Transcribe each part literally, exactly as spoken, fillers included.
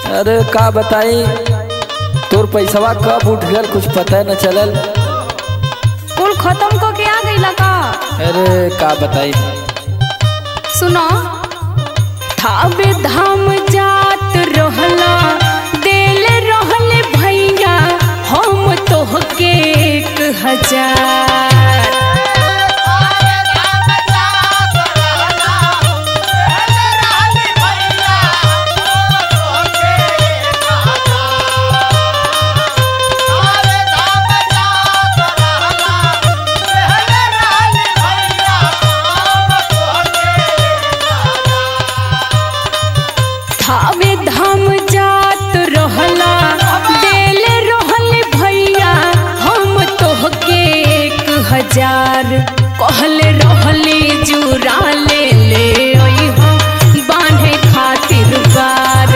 अरे का बताई, तोर पैसवा कब उठ गल कुछ पता न चलल। कुल खत्म को के आ गईला का? अरे का बताई। सुनो, थावे धाम जात रहला, देल रहले भैया हम तोहके एक हजार। थावे धाम जात रहला, देल रहले भैया हम तोहके एक हजार। कहले रहली जुरा ले ले अइहो बांधे खातिर बार।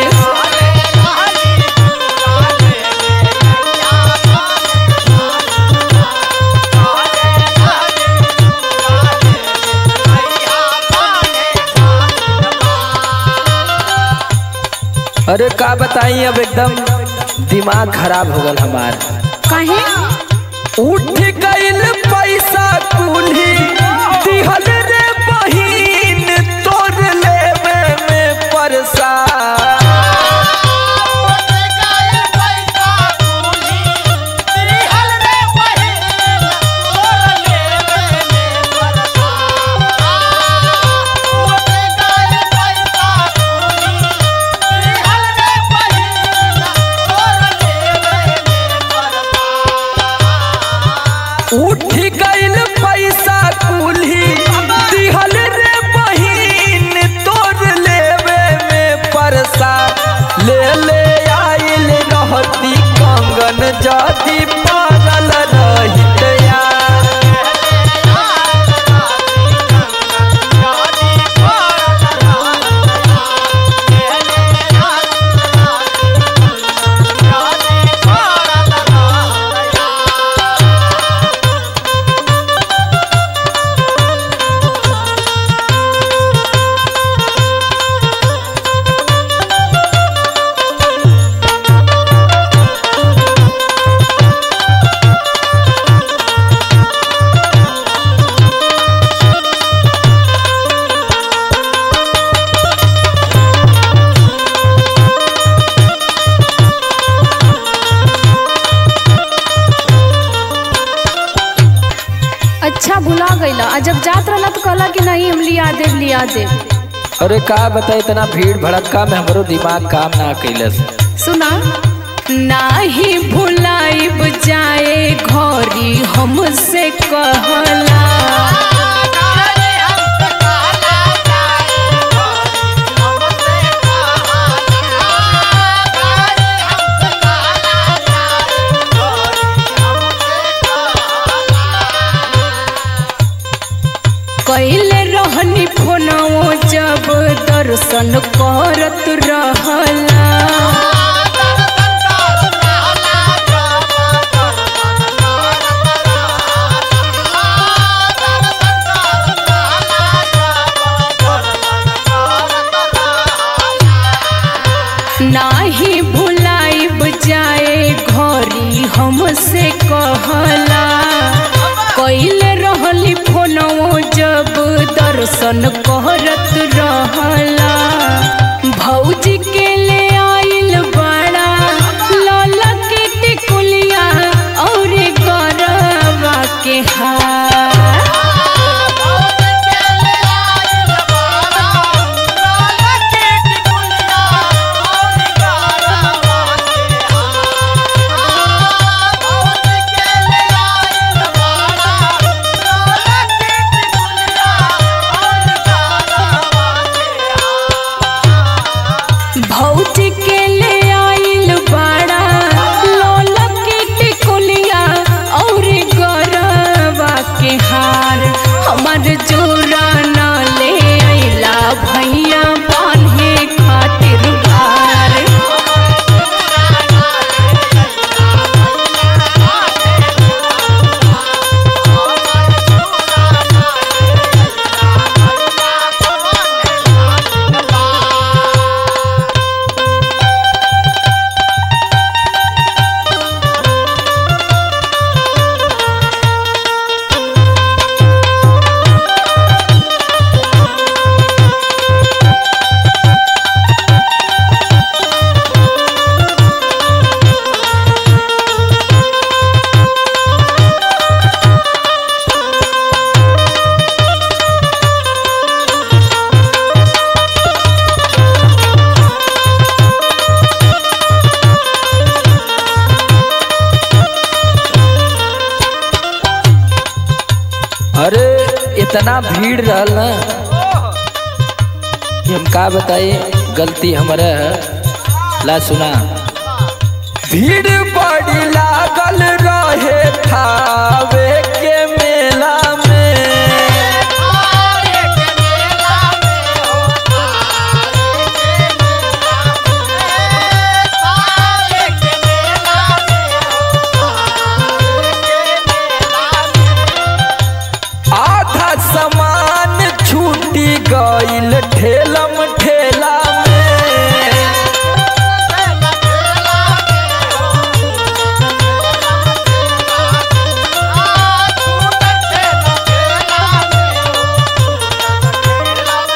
अरे का बताई, अब एकदम दिमाग खराब हो गल हमार। काहे? उठ गइल पैसा कुल्ही दिहल रे बहिन तोर लेवे में परेशान। उठ गइल पैसा कुल्ही दिहल रे बहिन तोर लेवे में परसा। ले ले आइल रहती कंगन जदी पागल रहित यार। अच्छा भुला गईला, जब जात रहला तो कहला कि नहीं हम लिया देव लिया देव। अरे का बताई, इतना भीड़ भड़क्का में हमरो दिमाग काम ना कैलस। सुना, नाही भुलाइब जाए घरी हमसे कहला। कैले रहनी फोनवो जब दर्शन करत रहला। नाही भुलाइब जाए घरी हमसे कहला। कैले रहली फोनवो जब दर्शन करत रहला। भौजी के ले आइल बड़ा लौला के टिकुलिया और गरबा के हार। भौ इतना भीड़ रहल ना कि हम का बताई, गलती हमारे है। ला सुना, भीड़ बड़ी लागल रहे थावे के मेला में। आधा सामान छूटी गइल ठेलम ठेला में।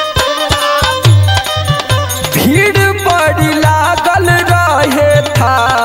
भीड़ बड़ी लागल रहे था